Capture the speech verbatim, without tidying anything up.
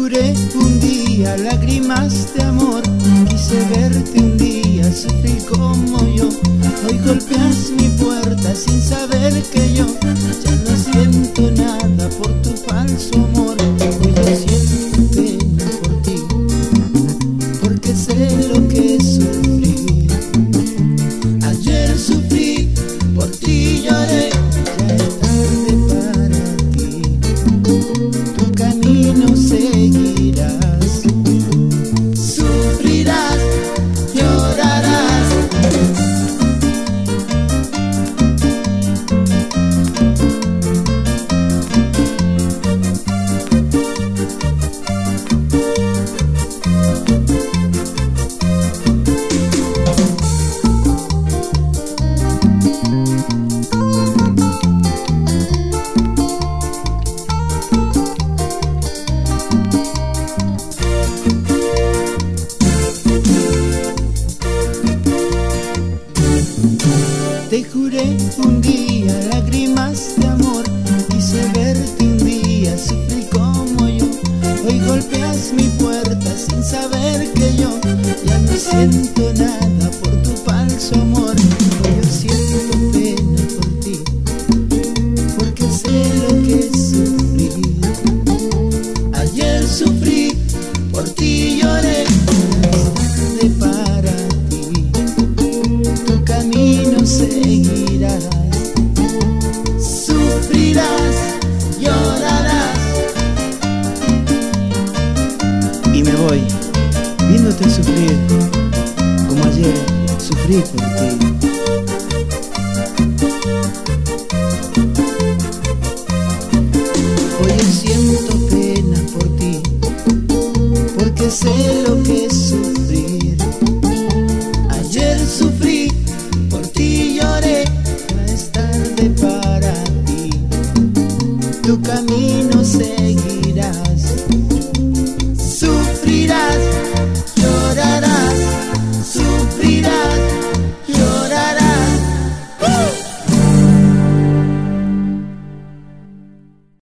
juré un día lágrimas de amor, quise verte un día sufrir como yo. Hoy golpeas mi puerta sin saber que yo ya no siento nada por tu falso amor. Hoy yo siento pena por ti, porque sé lo que sufrí. Ayer sufrí, por ti lloré, ya es tarde para ti. Tu camino seguirás, sufrirás, llorarás. Te juré un día lágrimas de amor, quise verte un día sufrir como yo. Hoy golpeas mi puerta sin saber que yo ya no siento nada por tu falso amor. Hoy yo siento pena por ti, porque sé lo que sufrí. Ayer sufrí, por ti lloré, es tarde para ti. Tu camino seguirás, sufrirás, llorarás. Y me voy, viéndote sufrir, como ayer sufrí por ti. Hoy yo siento pena por ti, porque sé lo que es sufrir. Ayer sufrí, por ti lloré, ya es tarde para ti. Tu camino seguirás.